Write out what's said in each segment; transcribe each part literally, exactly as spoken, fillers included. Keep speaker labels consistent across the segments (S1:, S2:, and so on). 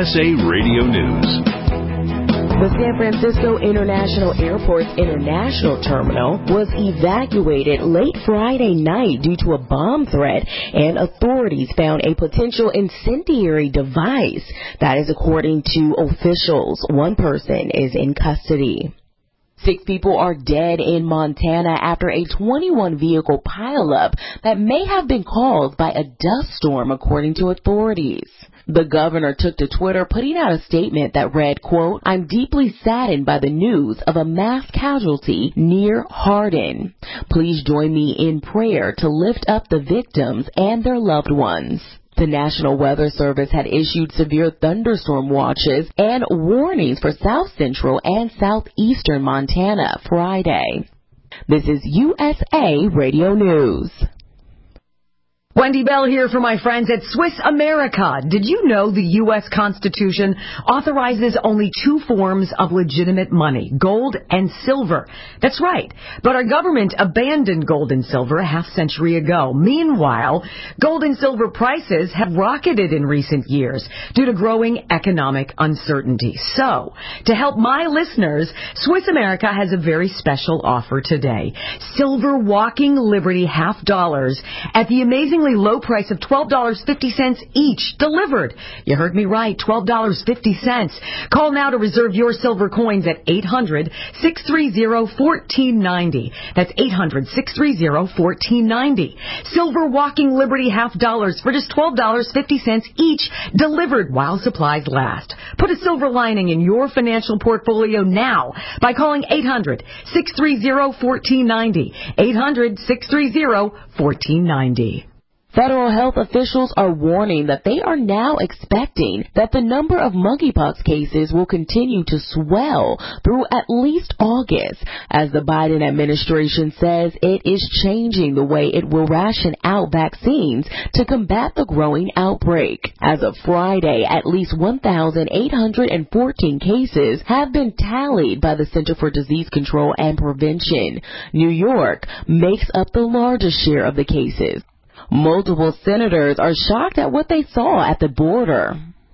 S1: S A Radio News.
S2: The San Francisco International Airport's International Terminal was evacuated late Friday night due to a bomb threat, and authorities found a potential incendiary device. That is according to officials. One person is in custody. Six people are dead in Montana after a twenty-one vehicle pileup that may have been caused by a dust storm, according to authorities. The governor took to Twitter, putting out a statement that read, quote, "I'm deeply saddened by the news of a mass casualty near Hardin. Please join me in prayer to lift up the victims and their loved ones." The National Weather Service had issued severe thunderstorm watches and warnings for south central and southeastern Montana Friday. This is U S A Radio News.
S3: Wendy Bell here for my friends at Swiss America. Did you know the U S Constitution authorizes only two forms of legitimate money, gold and silver? That's right. But our government abandoned gold and silver a half century ago. Meanwhile, gold and silver prices have rocketed in recent years due to growing economic uncertainty. So, to help my listeners, Swiss America has a very special offer today. Silver Walking Liberty half dollars at the amazing low price of twelve dollars and fifty cents each, delivered. You heard me right, twelve dollars and fifty cents. Call now to reserve your silver coins at eight hundred, six three zero, one four nine zero. That's eight hundred, six three zero, one four nine zero. Silver Walking Liberty half dollars for just twelve dollars and fifty cents each, delivered while supplies last. Put a silver lining in your financial portfolio now by calling eight hundred, six three zero, one four nine zero. eight hundred, six three zero, one four nine zero.
S2: Federal health officials are warning that they are now expecting that the number of monkeypox cases will continue to swell through at least August, as the Biden administration says it is changing the way it will ration out vaccines to combat the growing outbreak. As of Friday, at least one thousand eight hundred fourteen cases have been tallied by the Center for Disease Control and Prevention. New York makes up the largest share of the cases. Multiple senators are shocked at what they saw at the border.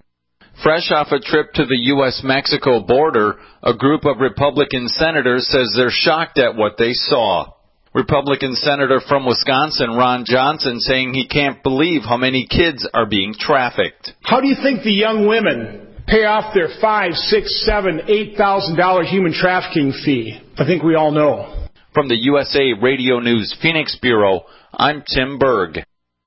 S4: Fresh off a trip to the U S Mexico border, a group of Republican senators says they're shocked at what they saw. Republican Senator from Wisconsin, Ron Johnson, saying he can't believe how many kids are being trafficked.
S5: How do you think the young women pay off their five, six, seven, eight thousand dollar human trafficking fee? I think we all know.
S4: From the U S A Radio News Phoenix Bureau, I'm Tim Berg.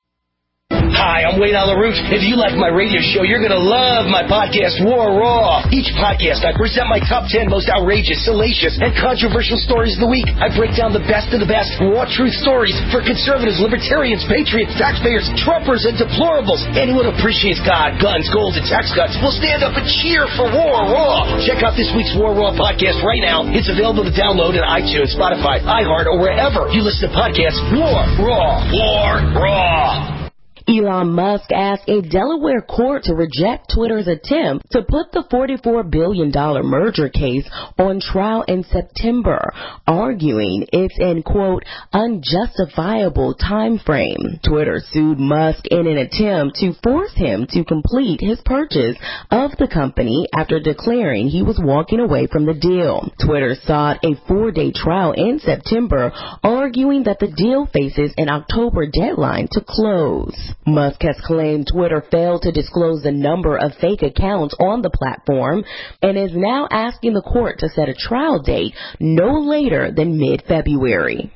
S6: Hi, I'm Wayne Alaroot. If you like my radio show, you're going to love my podcast, War Raw. Each podcast, I present my top ten most outrageous, salacious, and controversial stories of the week. I break down the best of the best raw truth stories for conservatives, libertarians, patriots, taxpayers, Trumpers, and deplorables. Anyone who appreciates God, guns, gold, and tax cuts will stand up and cheer for War Raw. Check out this week's War Raw podcast right now. It's available to download on iTunes, Spotify, iHeart, or wherever you listen to podcasts. War Raw. War Raw.
S2: Elon Musk asked a Delaware court to reject Twitter's attempt to put the forty-four billion dollars merger case on trial in September, arguing it's an, quote, unjustifiable time frame. Twitter sued Musk in an attempt to force him to complete his purchase of the company after declaring he was walking away from the deal. Twitter sought a four-day trial in September, arguing that the deal faces an October deadline to close. Musk has claimed Twitter failed to disclose the number of fake accounts on the platform and is now asking the court to set a trial date no later than mid-February.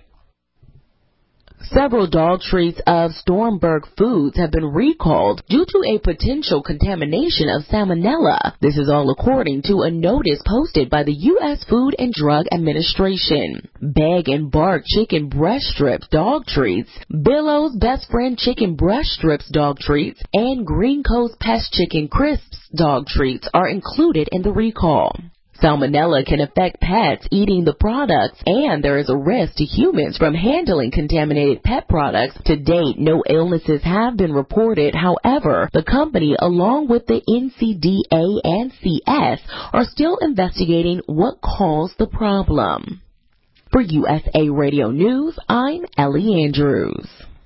S2: Several dog treats of Stormberg Foods have been recalled due to a potential contamination of salmonella. This is all according to a notice posted by the U S Food and Drug Administration. Bag and Bark Chicken Breast Strips dog treats, Billow's Best Friend Chicken Breast Strips dog treats, and Green Coast Pest Chicken Crisps dog treats are included in the recall. Salmonella can affect pets eating the products, and there is a risk to humans from handling contaminated pet products. To date, no illnesses have been reported. However, the company, along with the N C D A and C S, are still investigating what caused the problem. For U S A Radio News, I'm Ellie Andrews.